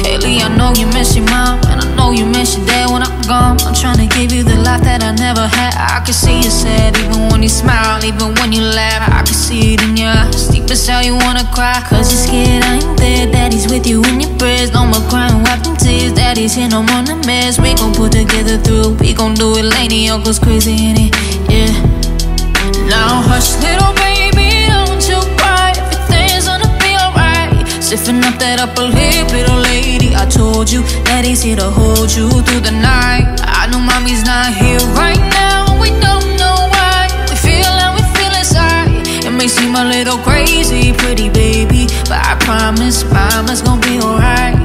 Lately I know you miss your mom, and I know you miss your dad when I'm gone. I'm trying to give you the life that I never had. I can see you sad, even when you smile, even when you laugh. I can see it in your eyes, deep inside you wanna cry, cause you're scared I ain't there. Daddy's with you in your prayers, no more crying, wipe them tears. Daddy's here, no more the mess. We gon' put together through, we gon' do it, lady. Uncle's crazy in it, yeah. Now hush, little baby, don't you cry. Everything's gonna be alright. Stiffen up that upper lip, little lady. I told you, daddy's here to hold you through the night. I know mommy's not here right now, we don't know why. We feel how we feel inside. It may seem a little crazy, pretty baby, but I promise, mama's gonna be alright.